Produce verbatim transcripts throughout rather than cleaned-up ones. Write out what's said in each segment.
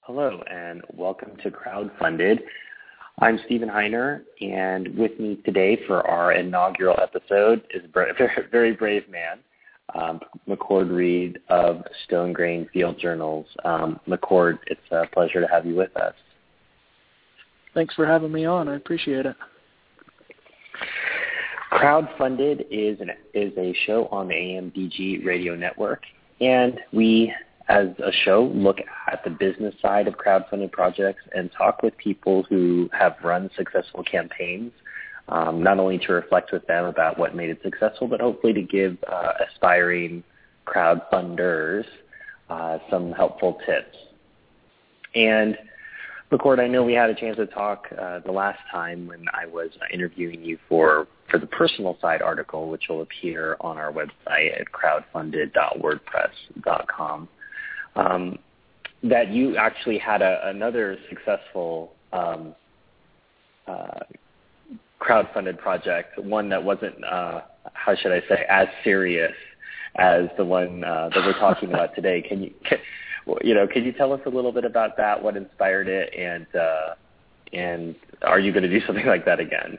Hello, and welcome to Crowdfunded. I'm Stephen Heiner, and with me today for our inaugural episode is a very brave man, um, McCord Reed of Stone Grain Field Journals. Um, McCord, it's a pleasure to have you with us. Thanks for having me on. I appreciate it. Crowdfunded is, an, is a show on the A M D G radio network, and we as a show, look at the business side of crowdfunding projects and talk with people who have run successful campaigns, um, not only to reflect with them about what made it successful, but hopefully to give uh, aspiring crowdfunders uh, some helpful tips. And McCord, I know we had a chance to talk uh, the last time when I was uh, interviewing you for, for the personal side article, which will appear on our website at crowdfunded dot wordpress dot com. Um, that you actually had a, another successful um, uh, crowdfunded project, one that wasn't, uh, how should I say, as serious as the one uh, that we're talking about today. Can you, can, you know, can you tell us a little bit about that? What inspired it, and uh, and are you going to do something like that again?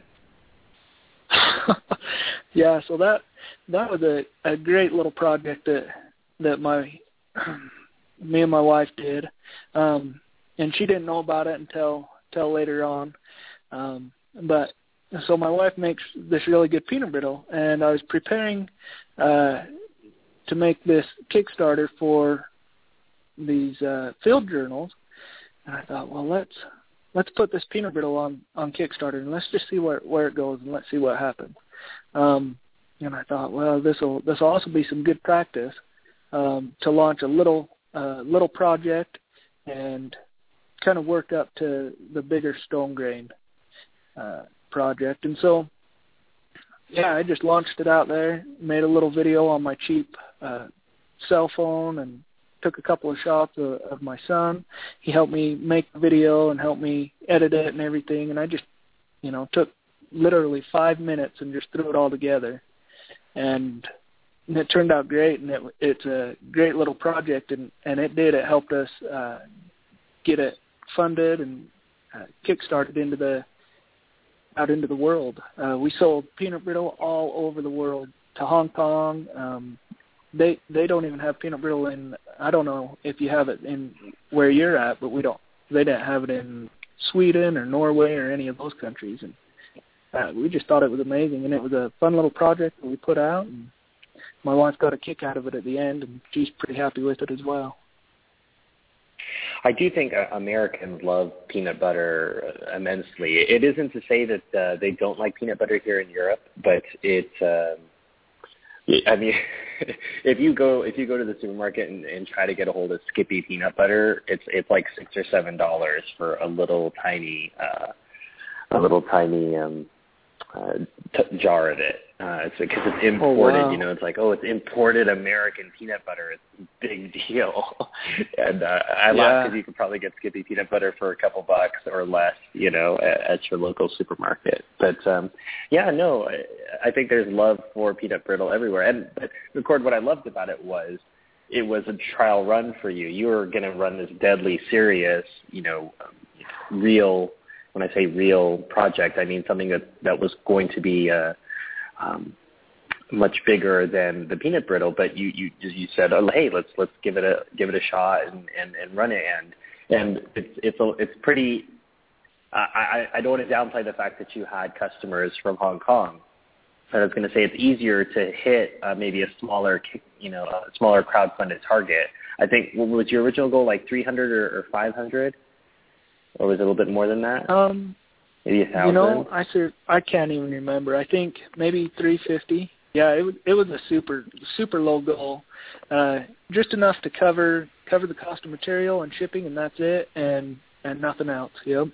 Yeah, so that that was a, a great little project that that my me and my wife did, um, and she didn't know about it until until later on. Um, but so my wife makes this really good peanut brittle, and I was preparing uh, to make this Kickstarter for these uh, field journals, and I thought, well, let's let's put this peanut brittle on, on Kickstarter, and let's just see where where it goes, and let's see what happens. Um, and I thought, well, this will this will also be some good practice um, to launch a little. Uh, little project and kind of work up to the bigger Stone Grain uh, project. And so, yeah, I just launched it out there, made a little video on my cheap uh, cell phone, and took a couple of shots of, of my son. He helped me make the video and helped me edit it and everything. And I just, you know, took literally five minutes and just threw it all together. And And it turned out great, and it, it's a great little project, and, and it did. It helped us uh, get it funded and uh, kickstarted into the out into the world. Uh, we sold peanut brittle all over the world to Hong Kong. Um, they they don't even have peanut brittle in. I don't know if you have it in where you're at, but we don't. They didn't have it in Sweden or Norway or any of those countries, and uh, we just thought it was amazing, and it was a fun little project that we put out. And my wife got a kick out of it at the end, and she's pretty happy with it as well. I do think uh, Americans love peanut butter uh, immensely. It isn't to say that uh, they don't like peanut butter here in Europe, but it. Uh, I mean, if you go if you go to the supermarket and, and try to get a hold of Skippy peanut butter, it's it's like six or seven dollars for a little tiny uh, a little tiny. Um, Uh, t- jar of it. Uh, it's because it's imported. Oh, wow. You know, it's like, oh, it's imported American peanut butter. It's a big deal. and uh, I yeah. laugh because you could probably get Skippy peanut butter for a couple bucks or less, you know, at, at your local supermarket. But um, yeah, no, I, I think there's love for peanut brittle everywhere. And but, McCord, what I loved about it was it was a trial run for you. You were going to run this deadly serious, you know, um, real. When I say real project, I mean something that, that was going to be uh, um, much bigger than the peanut brittle. But you you you said, oh, hey, let's let's give it a give it a shot and, and, and run it. And and it's it's a, it's pretty. I, I don't want to downplay the fact that you had customers from Hong Kong. I was going to say it's easier to hit uh, maybe a smaller you know a smaller crowdfunded target. I think what was your original goal, like three hundred or, or five hundred? Or was it a little bit more than that? Um, maybe a thousand. You know, I sur- I can't even remember. I think maybe three fifty. Yeah, it was it was a super super low goal, uh, just enough to cover cover the cost of material and shipping, and that's it, and and nothing else. Yep.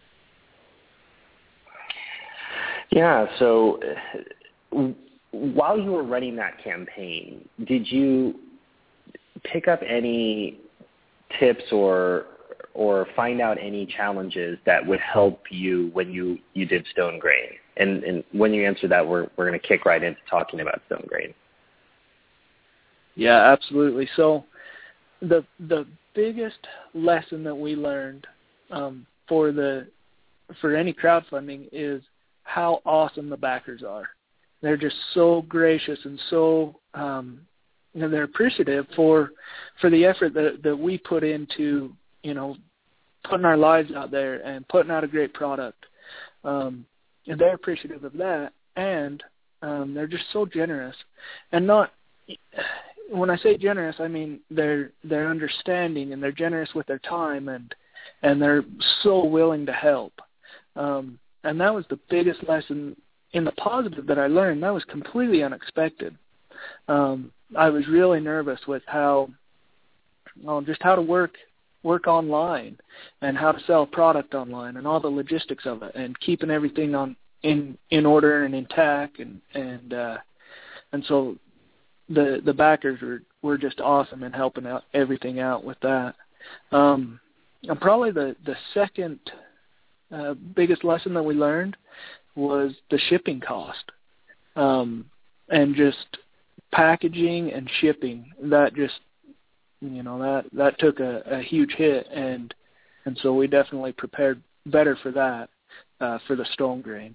Yeah. So, uh, while you were running that campaign, did you pick up any tips or or find out any challenges that would help you when you, you did Stone Grain? And, and when you answer that, we're we're going to kick right into talking about Stone Grain. Yeah, absolutely. So the the biggest lesson that we learned um, for the for any crowdfunding is how awesome the backers are. They're just so gracious and so um, you know, they're appreciative for for the effort that that we put into, you know, putting our lives out there and putting out a great product. Um, and they're appreciative of that, and um, they're just so generous. And not when I say generous, I mean they're they're understanding and they're generous with their time, and and they're so willing to help. Um, and that was the biggest lesson in the positive that I learned. That was completely unexpected. Um, I was really nervous with how, well, just how to work work online and how to sell a product online and all the logistics of it and keeping everything on in, in order and intact, and and uh, and so the the backers were, were just awesome in helping out everything out with that. Um, and probably the the second uh, biggest lesson that we learned was the shipping cost, um, and just packaging and shipping. That just you know that that took a, a huge hit, and and so we definitely prepared better for that uh, for the Stone Grain.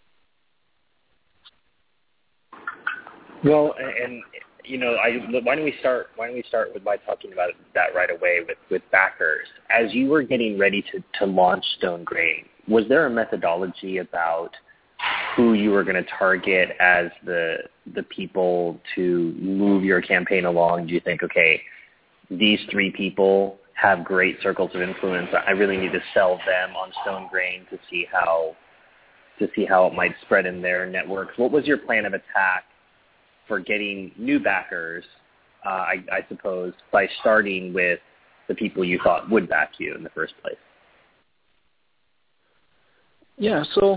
Well, and you know, I why don't we start? Why don't we start with by talking about that right away with, with backers? As you were getting ready to, to launch Stone Grain, was there a methodology about who you were going to target as the the people to move your campaign along? Do you think, okay, these three people have great circles of influence, I really need to sell them on Stone Grain to see how to see how it might spread in their networks? What was your plan of attack for getting new backers, uh, I, I suppose, by starting with the people you thought would back you in the first place? Yeah, so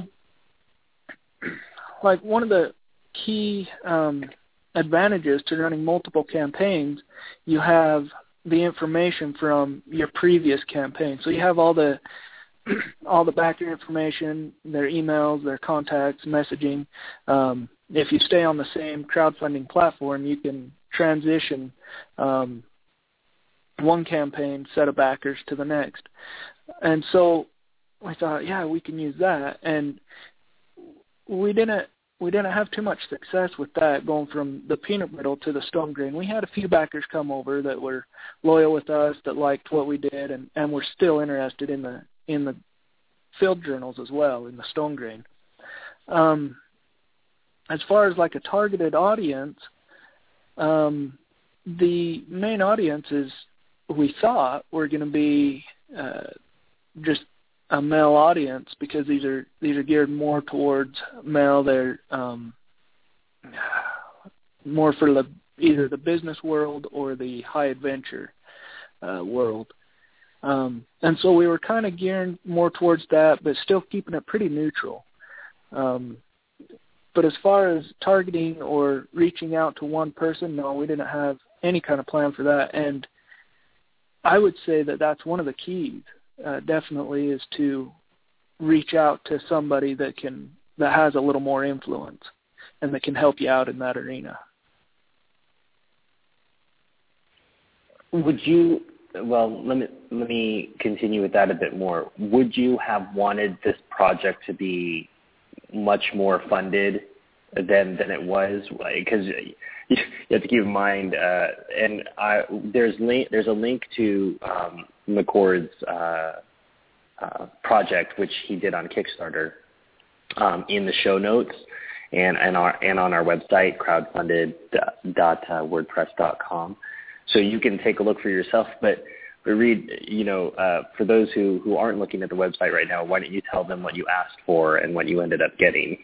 like one of the key um, advantages to running multiple campaigns, you have the information from your previous campaign. So you have all the all the backer information, their emails, their contacts, messaging. Um, if you stay on the same crowdfunding platform, you can transition um, one campaign set of backers to the next. And so I thought, yeah, we can use that. And we didn't we didn't have too much success with that, going from the peanut brittle to the Stone Grain. We had a few backers come over that were loyal with us, that liked what we did, and, and were still interested in the in the field journals as well, in the Stone Grain. Um, as far as like a targeted audience, um, the main audiences we thought were going to be uh, just a male audience, because these are these are geared more towards male. They're um, more for the, either the business world or the high adventure uh, world. Um, and so we were kind of gearing more towards that, but still keeping it pretty neutral. Um, but as far as targeting or reaching out to one person, no, we didn't have any kind of plan for that. And I would say that that's one of the keys, uh, definitely, is to reach out to somebody that can that has a little more influence and that can help you out in that arena. Would you... Well, let me let me continue with that a bit more. Would you have wanted this project to be much more funded than than it was? Because you have to keep in mind, uh, and I, there's link, there's a link to um, McCord's uh, uh, project, which he did on Kickstarter, um, in the show notes and and our and on our website, crowdfunded dot wordpress dot com. So you can take a look for yourself. But, but Reed, you know, uh, for those who, who aren't looking at the website right now, why don't you tell them what you asked for and what you ended up getting?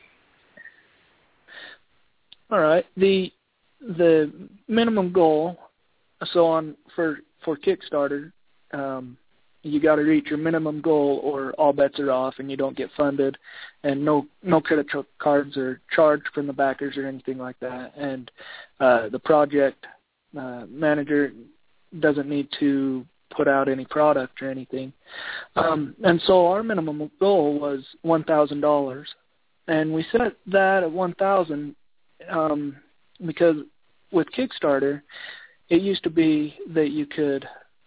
All right. The the minimum goal, so on for for Kickstarter, um, you got to reach your minimum goal or all bets are off and you don't get funded, and no no credit cards are charged from the backers or anything like that. And uh, the project Uh, manager doesn't need to put out any product or anything. Um, and so our minimum goal was one thousand dollars. And we set that at one thousand dollars um, because with Kickstarter, it used to be that you could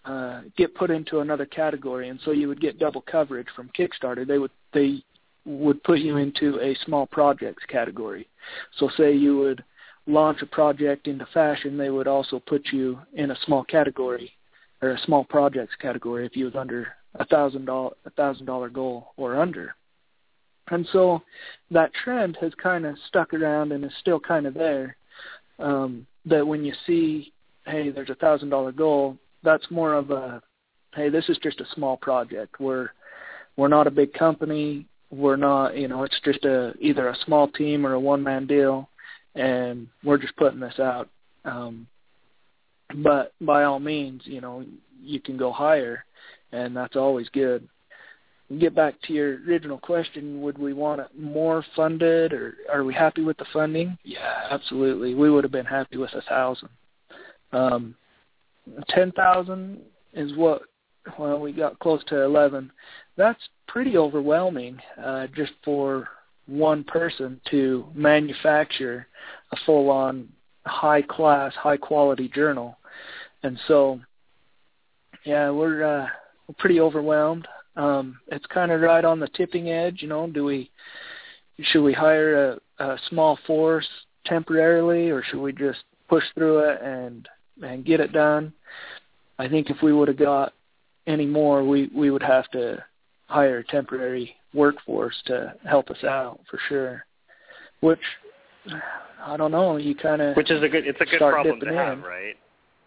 uh, get put into another category, and so you would get double coverage from Kickstarter. They would they would put you into a small projects category. So say you would launch a project into fashion, they would also put you in a small category or a small projects category if you was under a thousand dollar a thousand dollar goal or under. And so that trend has kind of stuck around and is still kind of there. Um, that when you see, hey, there's a thousand dollar goal, that's more of a, hey, this is just a small project. We're we're not a big company. We're not, you know, it's just a either a small team or a one man deal, and we're just putting this out. Um, but by all means, you know, you can go higher, and that's always good. Get back to your original question, would we want it more funded, or are we happy with the funding? Yeah, absolutely. We would have been happy with a thousand. Um, ten thousand is what, well, we got close to eleven. That's pretty overwhelming uh, just for one person to manufacture a full-on high-class, high-quality journal. And so, yeah, we're, uh, we're pretty overwhelmed. Um, it's kind of right on the tipping edge, you know. Do we should we hire a, a small force temporarily, or should we just push through it and and get it done? I think if we would have got any more, we we would have to hire a temporary workforce to help us out for sure. Which I don't know. You kind of which is a good it's a good problem to have, in. right?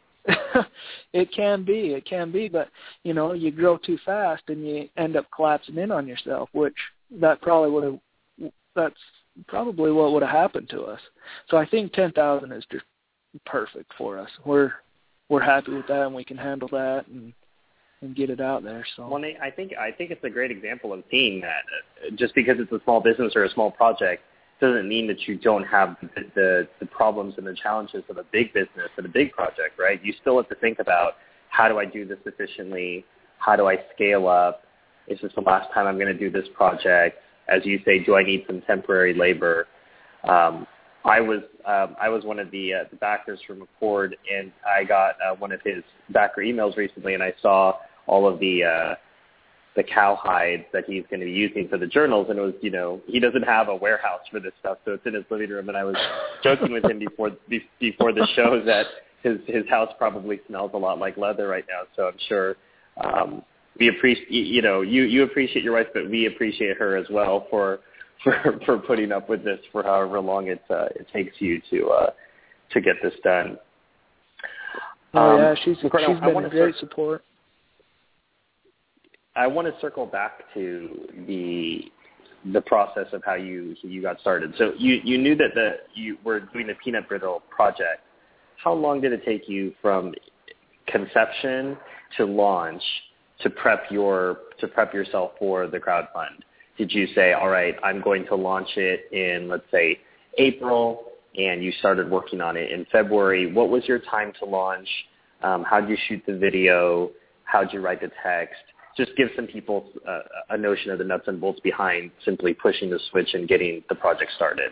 It can be, it can be, but you know, you grow too fast and you end up collapsing in on yourself, which that probably would have, that's probably what would have happened to us. So I think ten thousand is just perfect for us. We're we're happy with that, and we can handle that and and get it out there. So well, I think I think it's a great example of seeing that just because it's a small business or a small project doesn't mean that you don't have the, the, the problems and the challenges of a big business and a big project, right? You still have to think about, how do I do this efficiently? How do I scale up? Is this the last time I'm going to do this project? As you say, do I need some temporary labor? Um, I was um, I was one of the, uh, the backers for McCord, and I got uh, one of his backer emails recently, and I saw all of the uh, the cowhide that he's going to be using for the journals, and it was, you know, he doesn't have a warehouse for this stuff, so it's in his living room. And I was joking with him before be, before the show that his his house probably smells a lot like leather right now. So I'm sure um, we appreciate, you know, you you appreciate your wife, but we appreciate her as well for for for putting up with this for however long it uh, it takes you to uh, to get this done. Oh um, yeah, she's she's been a great support. I want to circle back to the the process of how you you got started. So you, you knew that the you were doing the peanut brittle project. How long did it take you from conception to launch to prep your to prep yourself for the crowdfund? Did you say, all right, I'm going to launch it in, let's say, April, and you started working on it in February? What was your time to launch? Um, how did you shoot the video? How did you write the text? Just give some people uh, a notion of the nuts and bolts behind simply pushing the switch and getting the project started.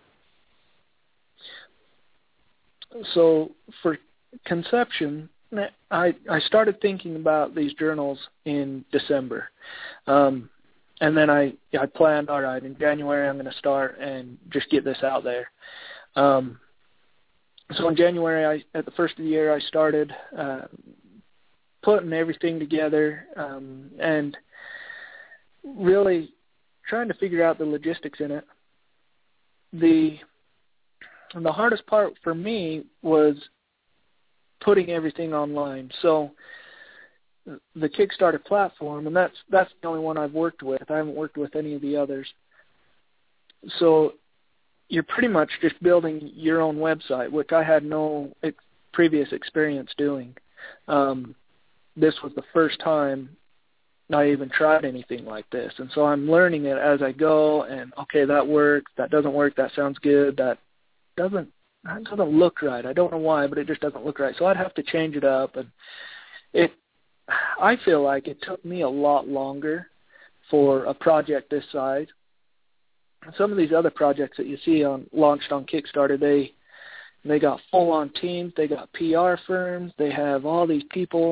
So for conception, I, I started thinking about these journals in December. Um, and then I, I planned, all right, in January I'm going to start and just get this out there. Um, so in January, I, at the first of the year, I started uh, putting everything together um, and really trying to figure out the logistics in it. The the hardest part for me was putting everything online. So the Kickstarter platform, and that's that's the only one I've worked with. I haven't worked with any of the others. So you're pretty much just building your own website, which I had no ex- previous experience doing. Um, this was the first time I even tried anything like this. And so I'm learning it as I go, and okay, that works, that doesn't work, that sounds good, that doesn't that doesn't look right. I don't know why, but it just doesn't look right. So I'd have to change it up, and it I feel like it took me a lot longer for a project this size. Some of these other projects that you see on launched on Kickstarter, they they got full-on teams, they got P R firms, they have all these people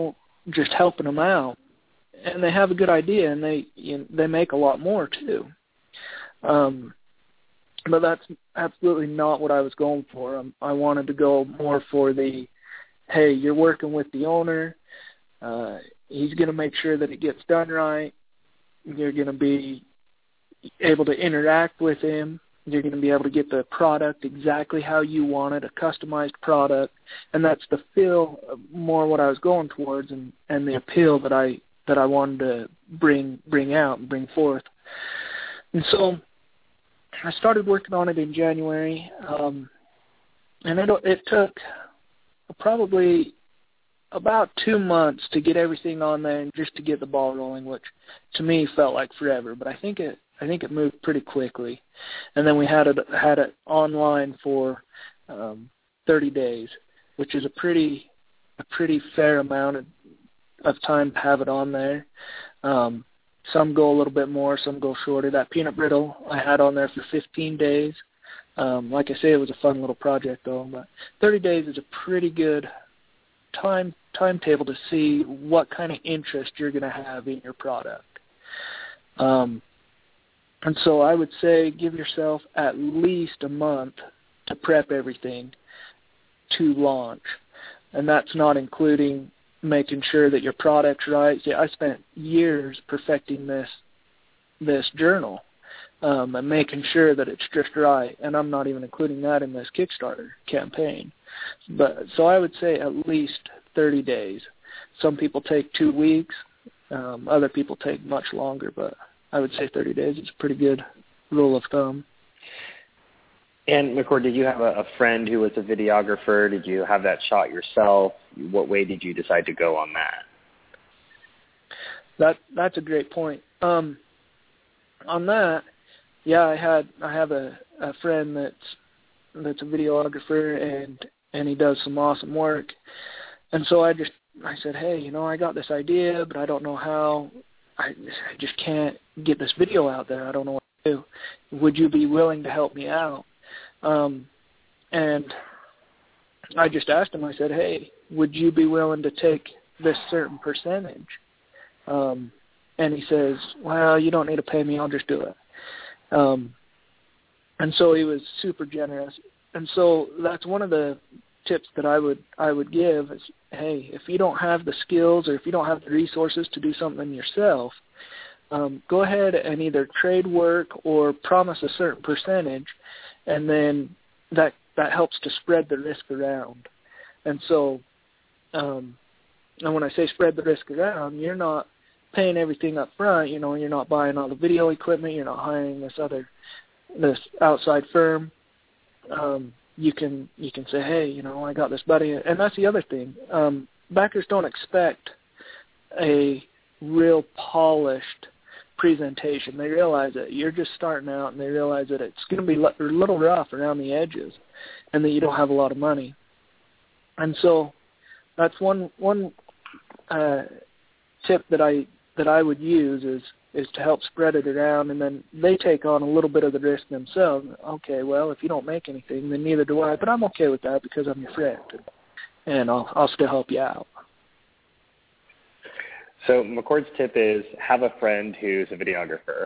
just helping them out, and they have a good idea, and they you know, they make a lot more too. Um, but that's absolutely not what I was going for. Um, I wanted to go more for the, hey, you're working with the owner. Uh, he's going to make sure that it gets done right. You're going to be able to interact with him. You're going to be able to get the product exactly how you want it, a customized product, and that's the feel more what I was going towards, and, and the appeal that I that I wanted to bring bring out and bring forth. And so I started working on it in January, um, and it, it took probably about two months to get everything on there and just to get the ball rolling, which to me felt like forever. But I think it I think it moved pretty quickly. And then we had it had it online for um, thirty days, which is a pretty a pretty fair amount of, of time to have it on there. Um, some go a little bit more, some go shorter. That peanut brittle I had on there for fifteen days. Um, like I say, it was a fun little project though. But thirty days is a pretty good time timetable to see what kind of interest you're going to have in your product. Um, and so I would say give yourself at least a month to prep everything to launch. And that's not including making sure that your product's right. See, I spent years perfecting this this journal um, and making sure that it's just right. And I'm not even including that in this Kickstarter campaign. But so I would say at least thirty days. Some people take two weeks. Um, other people take much longer, but I would say thirty days is a pretty good rule of thumb. And McCord, did you have a, a friend who was a videographer? Did you have that shot yourself? What way did you decide to go on that? That that's a great point. Um, on that, yeah, I had I have a, a friend that's that's a videographer, and and he does some awesome work. And so I just I said, hey, you know, I got this idea, but I don't know how. I, I just can't get this video out there. I don't know what to do. Would you be willing to help me out? Um, and I just asked him, I said, hey, would you be willing to take this certain percentage? Um, and he says, well, you don't need to pay me. I'll just do it. Um, and so he was super generous. And so that's one of the tips that I would I would give is, hey, if you don't have the skills or if you don't have the resources to do something yourself, um, go ahead and either trade work or promise a certain percentage, and then that that helps to spread the risk around. And so, um, and when I say spread the risk around, you're not paying everything up front. You know, you're not buying all the video equipment. You're not hiring this other this outside firm. Um, you can you can say, hey, you know, I got this buddy. And that's the other thing. Um, backers don't expect a real polished presentation. They realize that you're just starting out, and they realize that it's going to be a little rough around the edges and that you don't have a lot of money. And so that's one one uh, tip that I that I would use is is to help spread it around, and then they take on a little bit of the risk themselves. Okay, well, if you don't make anything, then neither do I, but I'm okay with that because I'm your friend, and I'll I'll still help you out. So McCord's tip is have a friend who's a videographer.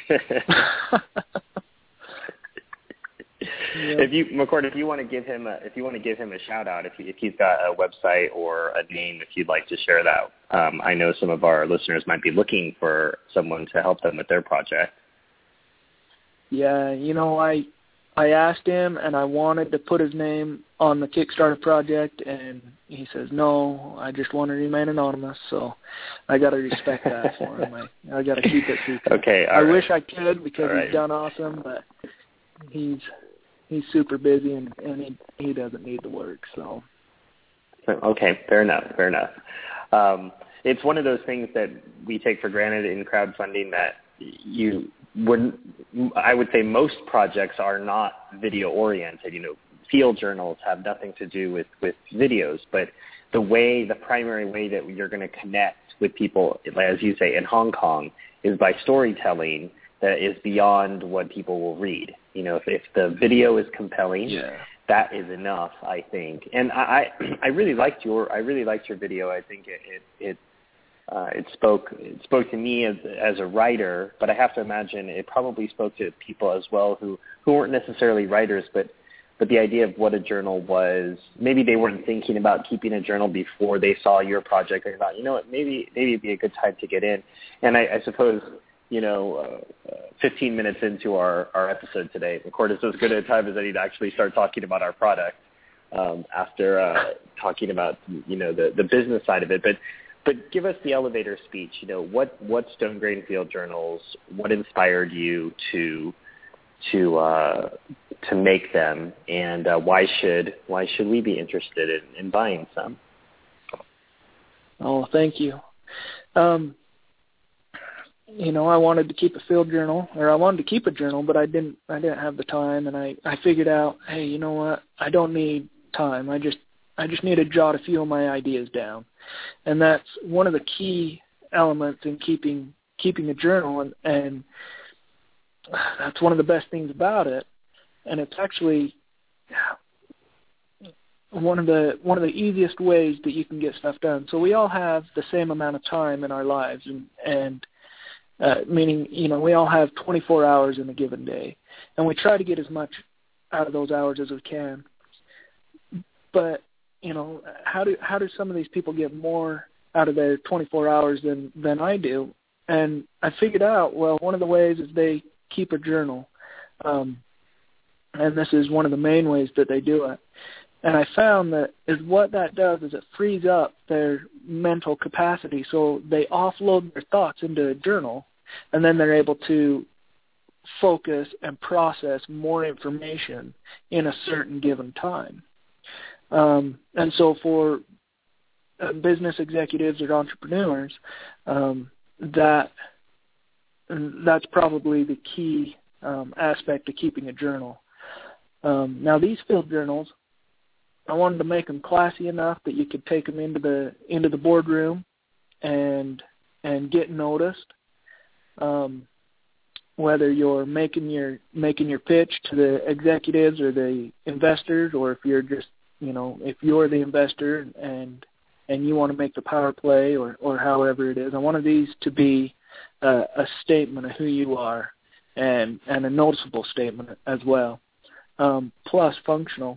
Yeah. If you, McCord, if you want to give him a, if you want to give him a shout out, if, he, if he's got a website or a name, if you'd like to share that, um, I know some of our listeners might be looking for someone to help them with their project. Yeah, you know, I I asked him, and I wanted to put his name on the Kickstarter project, and he says, no, I just want to remain anonymous, so I got to respect that for him. I, I got to keep it secret. Okay, all I right. wish I could because All right. he's done awesome, but he's he's super busy, and, and he, he doesn't need the work, so. Okay, fair enough, fair enough. Um, it's one of those things that we take for granted in crowdfunding that you wouldn't, I would say most projects are not video oriented. You know, field journals have nothing to do with, with videos, but the way, the primary way that you're going to connect with people, as you say, in Hong Kong is by storytelling that is beyond what people will read. You know, if, if the video is compelling, yeah. that is enough, I think. And I, I really liked your, I really liked your video. I think it, it, it uh, it spoke it spoke to me as as a writer, but I have to imagine it probably spoke to people as well who, who weren't necessarily writers, but but the idea of what a journal was. Maybe they weren't thinking about keeping a journal before they saw your project. They thought, you know what, maybe maybe it'd be a good time to get in. And I, I suppose, you know, uh, fifteen minutes into our, our episode today, McCord is as good a time as any to actually start talking about our product um, after uh, talking about, you know, the, the business side of it. But but give us the elevator speech. You know, what what Stone Grain Field Journals? What inspired you to to uh, to make them, and uh, why should why should we be interested in, in buying some? Oh, thank you. Um, you know, I wanted to keep a field journal, or I wanted to keep a journal, but I didn't I didn't have the time, and I, I figured out, hey, you know what? I don't need time. I just I just need to jot a few of my ideas down, and that's one of the key elements in keeping keeping a journal, and, and that's one of the best things about it. And it's actually one of the one of the easiest ways that you can get stuff done. So we all have the same amount of time in our lives, and and uh, meaning, you know, we all have twenty-four hours in a given day, and we try to get as much out of those hours as we can. But you know, how do how do some of these people get more out of their twenty-four hours than than I do? And I figured out, well, one of the ways is they keep a journal. Um, and this is one of the main ways that they do it. And I found that is what that does is it frees up their mental capacity. So they offload their thoughts into a journal, and then they're able to focus and process more information in a certain given time. Um, and so for uh, business executives or entrepreneurs, um, that that's probably the key um, aspect of keeping a journal. Um, now, these field journals, I wanted to make them classy enough that you could take them into the into the boardroom and and get noticed. Um, whether you're making your making your pitch to the executives or the investors, or if you're just you know if you're the investor and and you want to make the power play, or or however it is, I wanted these to be uh, a statement of who you are, and and a noticeable statement as well. Um, plus functional.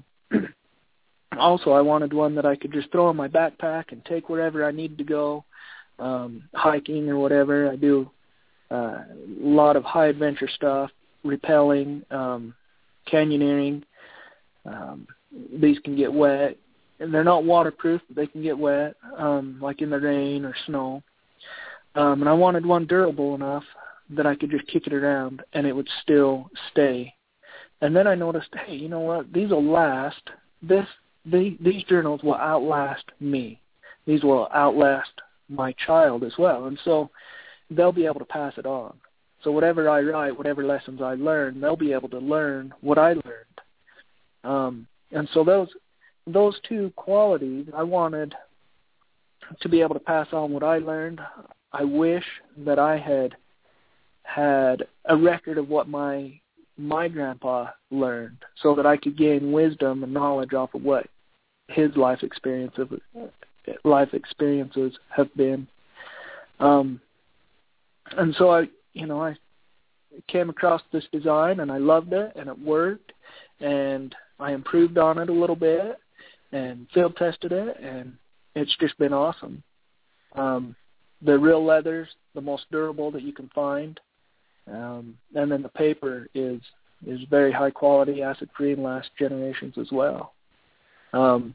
Also, I wanted one that I could just throw in my backpack and take wherever I needed to go, um, hiking or whatever. I do uh, a lot of high adventure stuff, rappelling, um, canyoneering. Um, these can get wet, and they're not waterproof, but they can get wet, um, like in the rain or snow. Um, and I wanted one durable enough that I could just kick it around and it would still stay. And then I noticed, hey, you know what? These will last. This, the, these journals will outlast me. These will outlast my child as well. And so they'll be able to pass it on. So whatever I write, whatever lessons I learn, they'll be able to learn what I learned. Um, and so those those two qualities, I wanted to be able to pass on what I learned. I wish that I had had a record of what my my grandpa learned, so that I could gain wisdom and knowledge off of what his life experience of life experiences have been. Um, and so I, you know, I came across this design and I loved it and it worked, and I improved on it a little bit and field tested it, and it's just been awesome. Um, the real leather's the most durable that you can find. Um, and then the paper is is very high quality, acid free, and lasts generations as well. Um,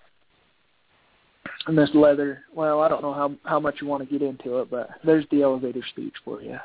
and this leather, well, I don't know how how much you want to get into it, but there's the elevator speech for you.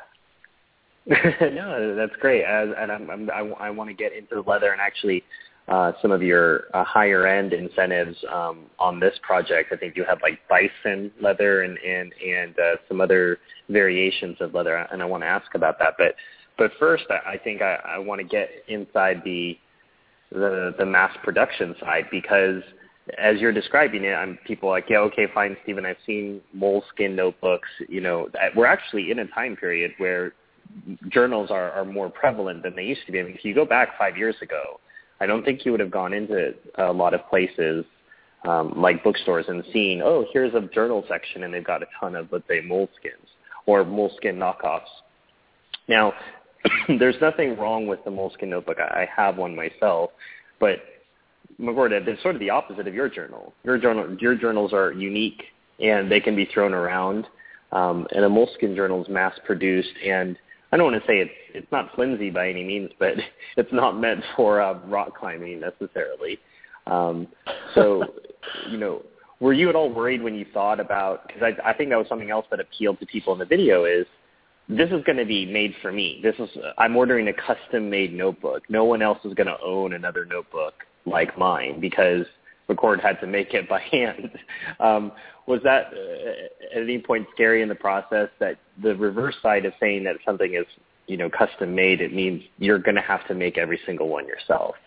No, that's great. As, and I'm, I'm, I, I want to get into the leather and actually uh, some of your uh, higher end incentives um, on this project. I think you have like bison leather and and and uh, some other variations of leather, and I want to ask about that. But but first, I think I, I want to get inside the, the the mass production side, because as you're describing it, I'm people are like, yeah, okay, fine, Stephen, I've seen moleskin notebooks. You know, we're actually in a time period where journals are, are more prevalent than they used to be. I mean, if you go back five years ago, I don't think you would have gone into a lot of places um, like bookstores and seeing, oh, here's a journal section, and they've got a ton of, let's say, moleskins or moleskin knockoffs. Now, there's nothing wrong with the moleskin notebook. I have one myself, but McCord, it's sort of the opposite of your journal. Your journal, your journals are unique, and they can be thrown around. Um, and a moleskin journal is mass-produced, and I don't want to say it's it's not flimsy by any means, but it's not meant for uh, rock climbing necessarily. Um, so, you know, were you at all worried when you thought about, because I, I think that was something else that appealed to people in the video is, this is going to be made for me. This is I'm ordering a custom-made notebook. No one else is going to own another notebook like mine because McCord had to make it by hand. Um, was that uh, at any point scary in the process, that the reverse side of saying that something is, you know, custom-made, it means you're going to have to make every single one yourself?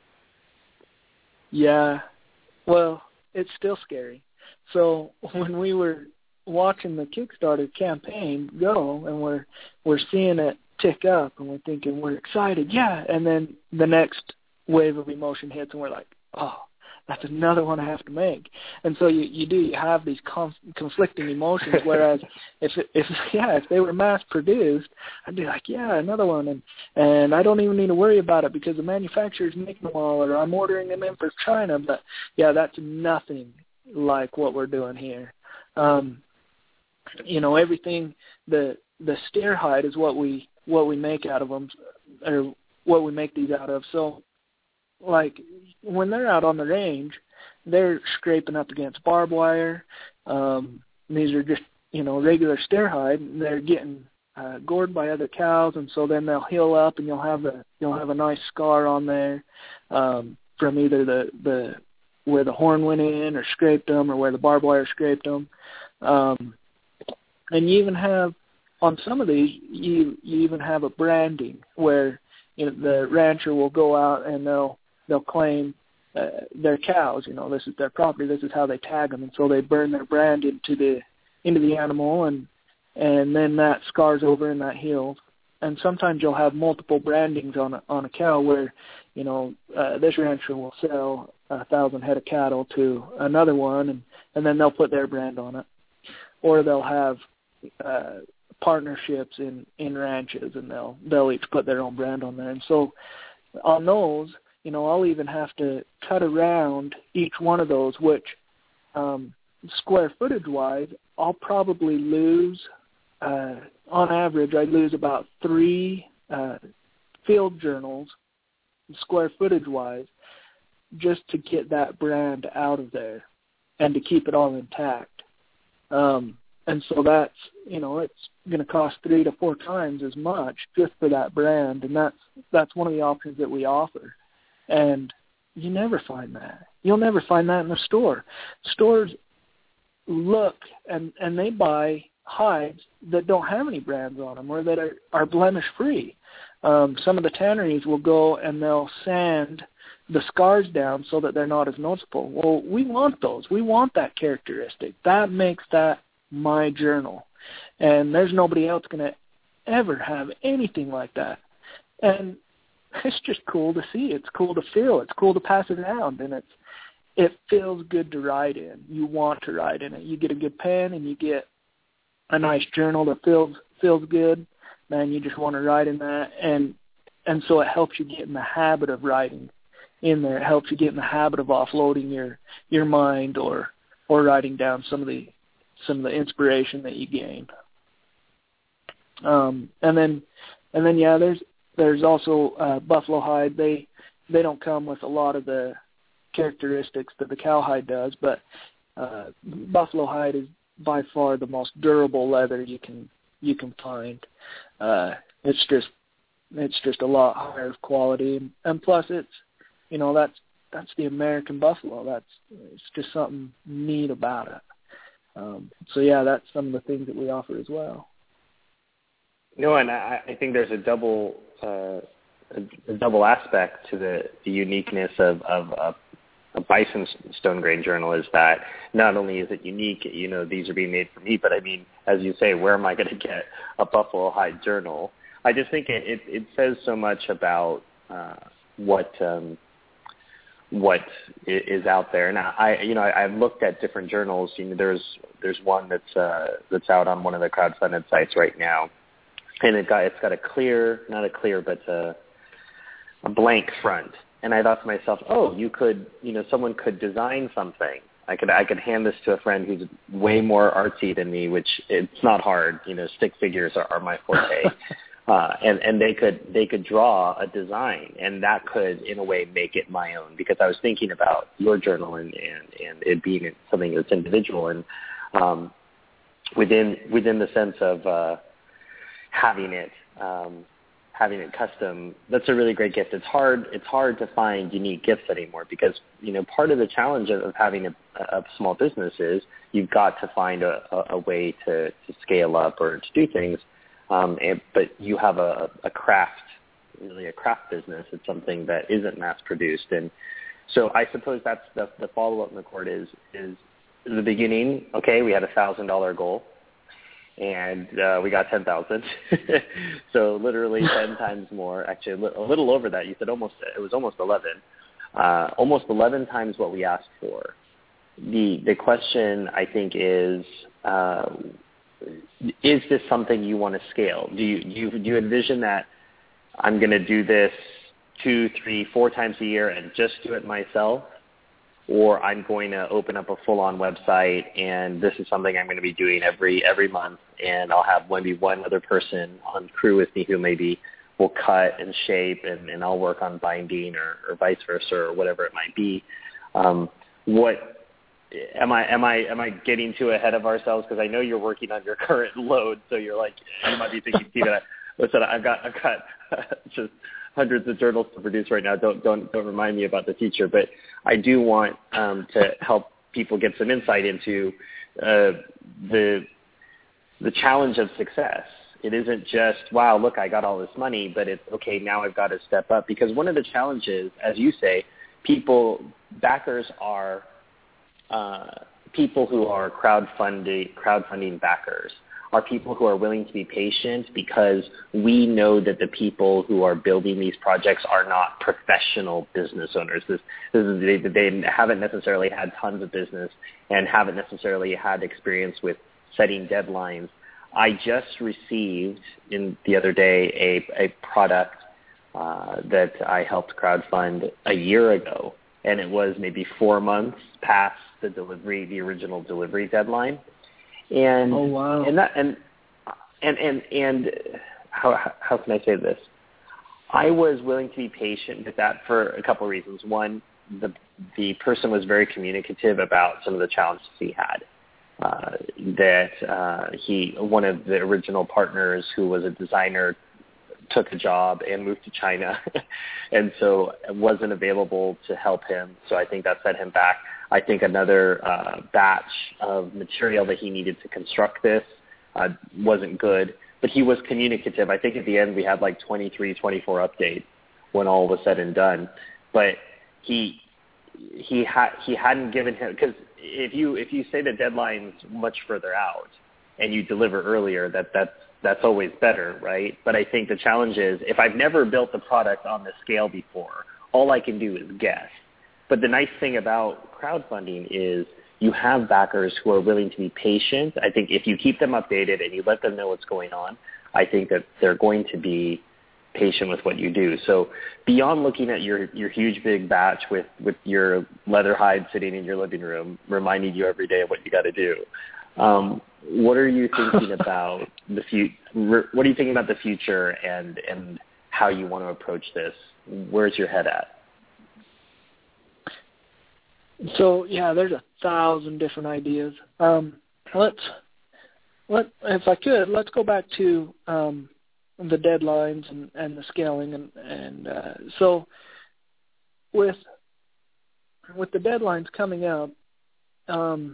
Yeah. Well, it's still scary. So when we were watching the Kickstarter campaign go, and we're we're seeing it tick up, and we're thinking we're excited, yeah, and then the next wave of emotion hits, and we're like, oh, that's another one I have to make. And so you you do you have these conf- conflicting emotions. Whereas if if yeah if they were mass produced, I'd be like, yeah, another one, and and I don't even need to worry about it because the manufacturer's making them all, or I'm ordering them in for China. But yeah, that's nothing like what we're doing here. Um, you know, everything, the the steer hide is what we what we make out of them, or what we make these out of. So, like, when they're out on the range, they're scraping up against barbed wire. Um, these are just, you know, regular steer hide. They're getting uh, gored by other cows, and so then they'll heal up, and you'll have a you'll have a nice scar on there um, from either the the where the horn went in or scraped them, or where the barbed wire scraped them. Um, and you even have, on some of these, you you even have a branding where, you know, the rancher will go out and they'll they'll claim uh, their cows. You know, this is their property. This is how they tag them, and so they burn their brand into the into the animal, and and then that scars over and that heals. And sometimes you'll have multiple brandings on a, on a cow where, you know, uh, this rancher will sell a thousand head of cattle to another one, and, and then they'll put their brand on it. Or they'll have uh, partnerships in, in ranches, and they'll they'll each put their own brand on there. And so on those, you know, I'll even have to cut around each one of those, which um, square footage-wise, I'll probably lose, uh, on average, I lose about three uh, field journals, square footage-wise, just to get that brand out of there and to keep it all intact. Um, and so that's, you know, it's going to cost three to four times as much just for that brand, and that's that's one of the options that we offer. And you never find that. You'll never find that in the store. Stores look and, and they buy hides that don't have any brands on them or that are, are blemish-free. Um, some of the tanneries will go and they'll sand the scars down so that they're not as noticeable. Well, we want those. We want that characteristic. That makes that my journal. And there's nobody else going to ever have anything like that. And it's just cool to see. It's cool to feel. It's cool to pass it around. And it's it feels good to write in. You want to write in it. You get a good pen and you get a nice journal that feels feels good. Man, you just want to write in that. And and so it helps you get in the habit of writing in there. It helps you get in the habit of offloading your, your mind or or writing down some of the some of the inspiration that you gain. Um, and then and then yeah, there's there's also uh, buffalo hide. They they don't come with a lot of the characteristics that the cowhide does, but uh, buffalo hide is by far the most durable leather you can you can find. Uh, it's just it's just a lot higher quality, and, and plus it's you know that's that's the American buffalo. That's it's just something neat about it. Um, so yeah, that's some of the things that we offer as well. No, and I, I think there's a double uh, a, a double aspect to the, the uniqueness of, of, of a bison stone grain journal is that not only is it unique, you know, these are being made for me, but I mean, as you say, where am I going to get a buffalo hide journal? I just think it, it, it says so much about uh, what um, what is out there. And I, you know, I, I've looked at different journals. You know, there's there's one that's uh, that's out on one of the crowdfunded sites right now, and it got it's got a clear, not a clear, but a, a blank front. And I thought to myself, oh, you could, you know, someone could design something. I could I could hand this to a friend who's way more artsy than me, which it's not hard. You know, stick figures are, are my forte. Uh, and, and they could they could draw a design, and that could, in a way, make it my own. Because I was thinking about your journal and, and, and it being something that's individual, and um, within within the sense of uh, having it um, having it custom. That's a really great gift. It's hard it's hard to find unique gifts anymore because, you know, part of the challenge of, of having a, a small business is you've got to find a, a, a way to, to scale up or to do things. Um, and, but you have a, a craft, really a craft business. It's something that isn't mass-produced. And so I suppose that's the, the follow-up, McCord, is, is in the beginning, okay, we had a one thousand dollars goal, and uh, we got ten thousand dollars. So literally ten times more. Actually, a little over that. You said almost, it was almost eleven. Uh, almost eleven times what we asked for. The, the question, I think, is... Uh, is this something you want to scale? Do you, do you, do you envision that I'm going to do this two, three, four times a year and just do it myself? Or I'm going to open up a full-on website and this is something I'm going to be doing every every month, and I'll have maybe one other person on crew with me who maybe will cut and shape, and, and I'll work on binding or, or vice versa or whatever it might be. Um, what... Am I am I am I getting too ahead of ourselves? Because I know you're working on your current load, so you're like, you might be thinking, Steven, I, listen, I've got I've got just hundreds of journals to produce right now. Don't don't don't remind me about the future. But I do want um, to help people get some insight into uh, the the challenge of success. It isn't just, wow, look, I got all this money, but it's okay. Now I've got to step up, because one of the challenges, as you say, people backers are. Uh, people who are crowdfunding, crowdfunding backers are people who are willing to be patient, because we know that the people who are building these projects are not professional business owners. This, this is, they, they haven't necessarily had tons of business and haven't necessarily had experience with setting deadlines. I just received in the other day a, a product uh, that I helped crowdfund a year ago, and it was maybe four months past the delivery, the original delivery deadline. And oh wow! And that and and and and how how can I say this? I was willing to be patient with that for a couple of reasons. One, the the person was very communicative about some of the challenges he had. Uh, that uh, he one of the original partners, who was a designer, took a job and moved to China, and so wasn't available to help him. So I think that set him back. I think another uh, batch of material that he needed to construct this uh, wasn't good, but he was communicative. I think at the end we had like twenty-three, twenty-four updates when all was said and done. But he he had he hadn't given him, because if you if you say the deadline's much further out and you deliver earlier, that that's that's always better, right? But I think the challenge is, if I've never built the product on this scale before, all I can do is guess. But the nice thing about crowdfunding is you have backers who are willing to be patient. I think if you keep them updated and you let them know what's going on, I think that they're going to be patient with what you do. So beyond looking at your, your huge big batch with, with your leather hide sitting in your living room, reminding you every day of what you got to do, um, what are you thinking about the future? What are you thinking about the future and, and how you want to approach this? Where's your head at? So yeah, there's a thousand different ideas. Um, let's let if I could, let's go back to um, the deadlines and, and the scaling, and and uh, so with with the deadlines coming up, um,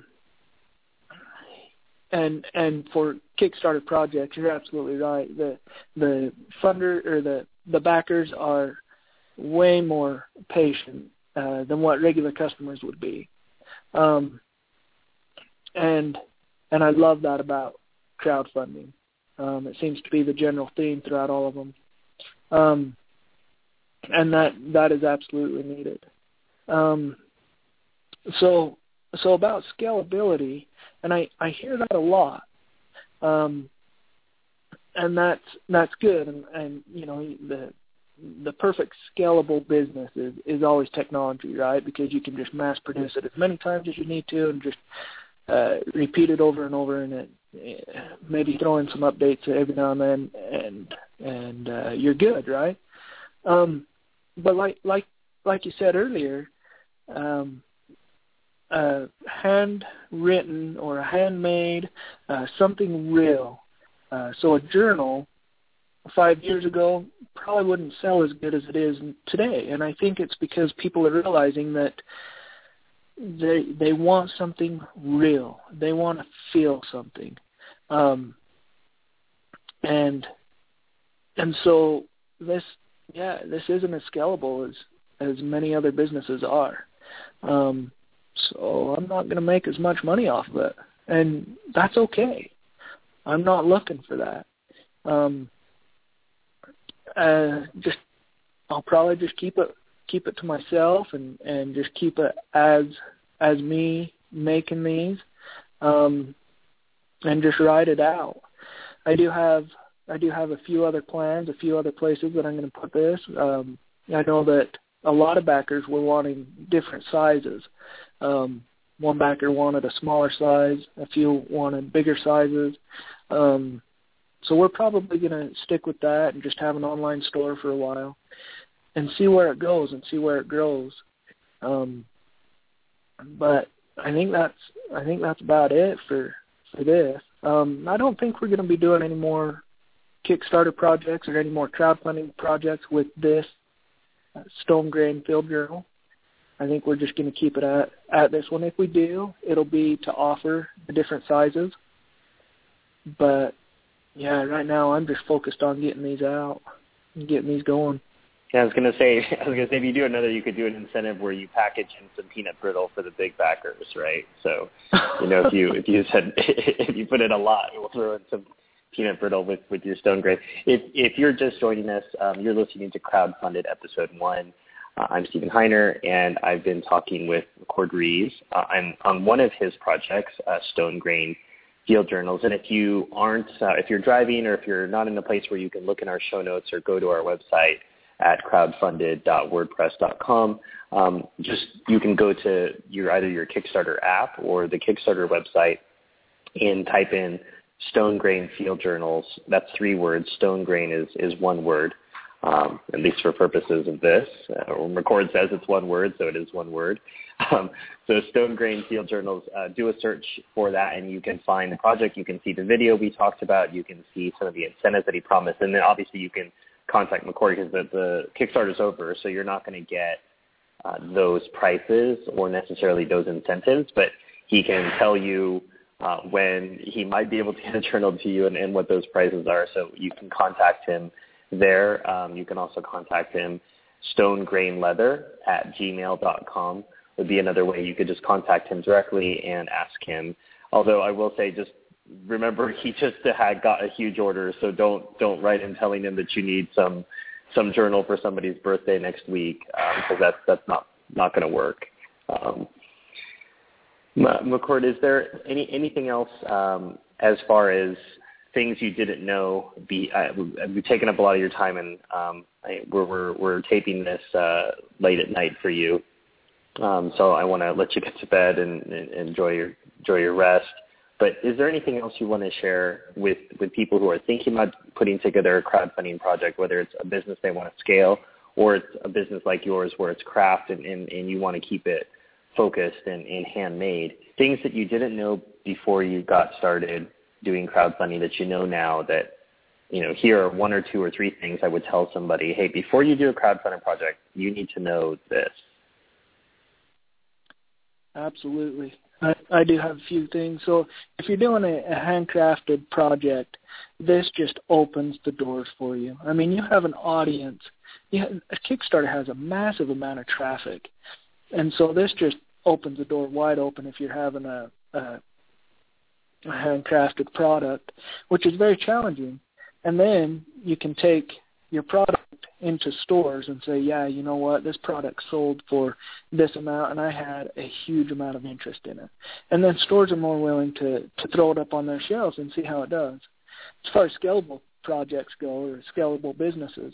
and and for Kickstarter projects, you're absolutely right. The the funder or the the backers are way more patient Uh, than what regular customers would be, um, and and I love that about crowdfunding. Um, it seems to be the general theme throughout all of them, um, and that that is absolutely needed. Um, so so about scalability, and I, I hear that a lot, um, and that's that's good. And, and you know the the perfect scalable business is, is always technology, right? Because you can just mass produce it as many times as you need to, and just uh, repeat it over and over, and it, maybe throw in some updates every now and then, and and uh, you're good, right? Um, but like like like you said earlier, um, uh, handwritten or a handmade, uh, something real. Uh, so a journal five years ago probably wouldn't sell as good as it is today, and I think it's because people are realizing that they they want something real. They want to feel something, um, and and so this yeah this isn't as scalable as as many other businesses are. Um, so I'm not going to make as much money off of it, and that's okay. I'm not looking for that. Um, uh, just I'll probably just keep it keep it to myself, and, and just keep it as as me making these, um, and just ride it out. I do have I do have a few other plans, a few other places that I'm going to put this. Um, I know that a lot of backers were wanting different sizes. Um, one backer wanted a smaller size, a few wanted bigger sizes. Um, so we're probably going to stick with that and just have an online store for a while and see where it goes and see where it grows. Um, but I think that's I think that's about it for for this. Um, I don't think we're going to be doing any more Kickstarter projects or any more crowdfunding projects with this uh, Stone Grain Field Journal. I think we're just going to keep it at, at this one. If we do, it'll be to offer the different sizes. But, yeah, right now I'm just focused on getting these out and getting these going. Yeah, I was gonna say, I was gonna say, if you do another, you could do an incentive where you package in some peanut brittle for the big backers, right? So, you know, if you if you said if you put in a lot, we'll throw in some peanut brittle with, with your Stone Grain. If if you're just joining us, um, you're listening to Crowdfunded episode one. Uh, I'm Stephen Heiner, and I've been talking with McCord Reeves uh, on on one of his projects, uh, Stone Grain Field Journals. And if you aren't, uh, if you're driving, or if you're not in a place where you can look in our show notes or go to our website at crowdfunded dot wordpress dot com. Um, just you can go to your either your Kickstarter app or the Kickstarter website and type in Stone Grain Field Journals. That's three words. Stone Grain is, is one word, um, at least for purposes of this. Uh, McCord says it's one word, so it is one word. Um, so Stone Grain Field Journals, uh, do a search for that, and you can find the project. You can see the video we talked about. You can see some of the incentives that he promised, and then obviously you can contact McCord because the, the Kickstarter's over, so you're not going to get uh, those prices or necessarily those incentives, but he can tell you uh, when he might be able to get a journal to you and, and what those prices are, so you can contact him there. Um, you can also contact him. stonegrainleather at gmail dot com would be another way you could just contact him directly and ask him. Although I will say, just remember, he just had got a huge order, so don't don't write him telling him that you need some some journal for somebody's birthday next week, because um, that's that's not not going to work. Um, McCord, is there any anything else um, as far as things you didn't know? Be uh, we've taken up a lot of your time, and um, I, we're, we're we're taping this uh, late at night for you, um, so I want to let you get to bed and, and enjoy your enjoy your rest. But is there anything else you want to share with, with people who are thinking about putting together a crowdfunding project, whether it's a business they want to scale or it's a business like yours where it's craft and, and, and you want to keep it focused and, and handmade, things that you didn't know before you got started doing crowdfunding that you know now that, you know, here are one or two or three things I would tell somebody, hey, before you do a crowdfunding project, you need to know this. Absolutely. I, I do have a few things. So if you're doing a, a handcrafted project, this just opens the doors for you. I mean, you have an audience. You have, Kickstarter has a massive amount of traffic. And so this just opens the door wide open if you're having a, a, a handcrafted product, which is very challenging. And then you can take your product into stores and say, yeah, you know what, this product sold for this amount, and I had a huge amount of interest in it. And then stores are more willing to, to throw it up on their shelves and see how it does. As far as scalable projects go, or scalable businesses,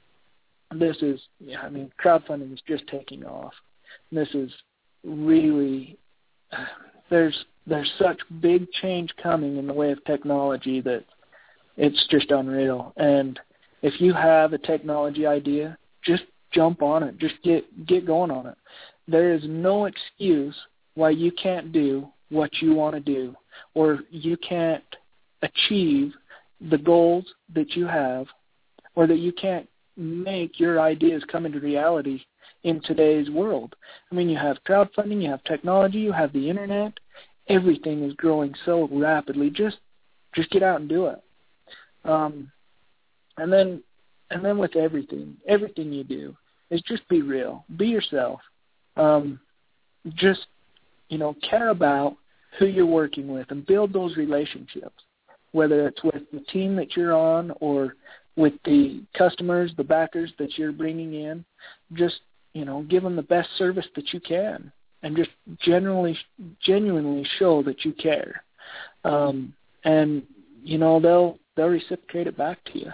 this is, yeah, I mean, crowdfunding is just taking off. This is really, there's there's such big change coming in the way of technology that it's just unreal. And if you have a technology idea, just jump on it. Just get get going on it. There is no excuse why you can't do what you want to do, or you can't achieve the goals that you have, or that you can't make your ideas come into reality in today's world. I mean, you have crowdfunding, you have technology, you have the internet. Everything is growing so rapidly. Just just get out and do it. Um, and then and then with everything, everything you do is just be real. Be yourself. Um, just, you know, care about who you're working with and build those relationships, whether it's with the team that you're on or with the customers, the backers that you're bringing in. Just, you know, give them the best service that you can, and just generally, genuinely show that you care. Um, and, you know, they'll they'll reciprocate it back to you.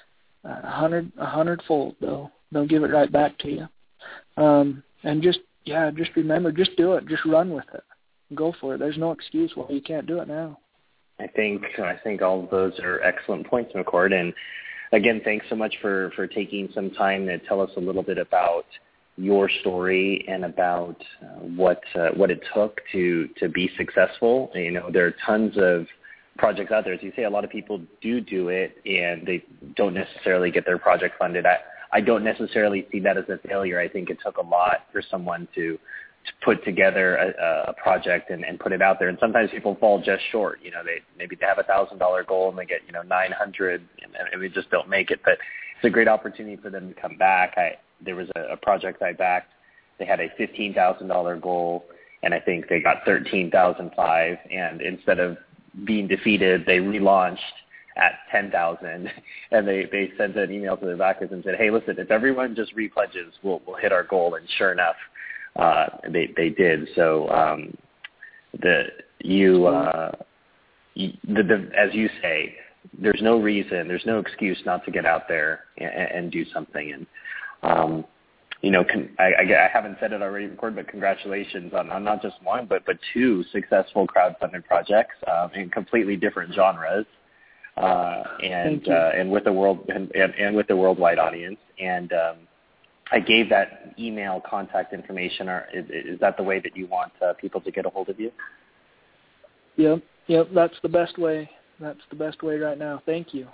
A hundred, a hundredfold, they'll, they'll give it right back to you. Um, and just, yeah, just remember, just do it. Just run with it. Go for it. There's no excuse why you can't do it now. I think I think all of those are excellent points, McCord. And again, thanks so much for, for taking some time to tell us a little bit about your story and about uh, what uh, what it took to to be successful. You know, there are tons of projects out there. As you say, a lot of people do do it, and they don't necessarily get their project funded. I, I don't necessarily see that as a failure. I think it took a lot for someone to to put together a, a project and, and put it out there. And sometimes people fall just short. You know, they maybe they have a thousand dollar goal and they get, you know, nine hundred, and, and they just don't make it. But it's a great opportunity for them to come back. I there was a, a project I backed. They had a fifteen thousand dollar goal, and I think they got thirteen thousand five. And instead of being defeated, they relaunched at ten thousand, and they, they sent an email to their backers and said, hey, listen, if everyone just repledges, we'll we'll hit our goal. And sure enough, uh, they they did. So um, the you, uh, you the, the as you say, there's no reason, there's no excuse not to get out there and, and do something. And um, you know, con- I, I, I haven't said it already, McCord, but congratulations on, on not just one, but but two successful crowdfunded projects um, in completely different genres. Uh, and uh, and with the world and, and, and with the worldwide audience. And um, I gave that email contact information. Or is, is that the way that you want uh, people to get a hold of you? Yep, yep. That's the best way. That's the best way right now. Thank you.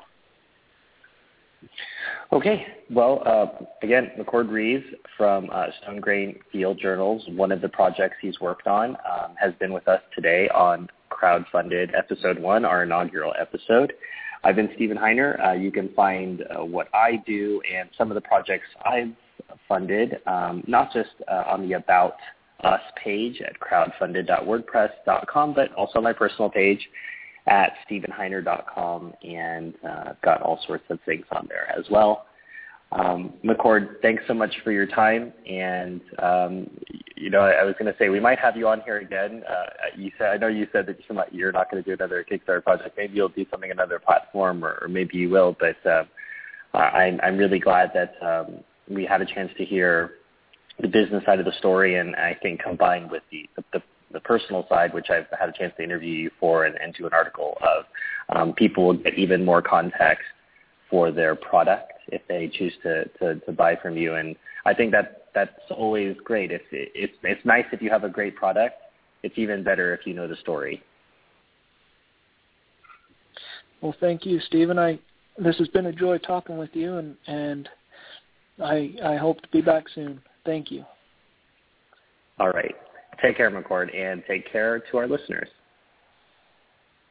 Okay. Well, uh, again, McCord Reeves from uh, Stone Grain Field Journals, one of the projects he's worked on, um, has been with us today on Crowdfunded Episode one, our inaugural episode. I've been Stephen Heiner. Uh, you can find uh, what I do and some of the projects I've funded, um, not just uh, on the About Us page at crowdfunded dot wordpress dot com, but also my personal page at stephen heiner dot com, and uh, got all sorts of things on there as well. Um, McCord, thanks so much for your time. And, um, you know, I, I was going to say, we might have you on here again. Uh, you said, I know you said that you might, you're not going to do another Kickstarter project. Maybe you'll do something on another platform, or, or maybe you will. But uh, I'm, I'm really glad that um, we had a chance to hear the business side of the story, and I think combined with the, the, the personal side, which I've had a chance to interview you for and, and do an article of, um, people will get even more context for their product if they choose to, to, to buy from you. And I think that that's always great. It's, it's, it's nice if you have a great product. It's even better if you know the story. Well, thank you, Stephen. I, this has been a joy talking with you, and, and I, I hope to be back soon. Thank you. All right. Take care, McCord, and take care to our listeners.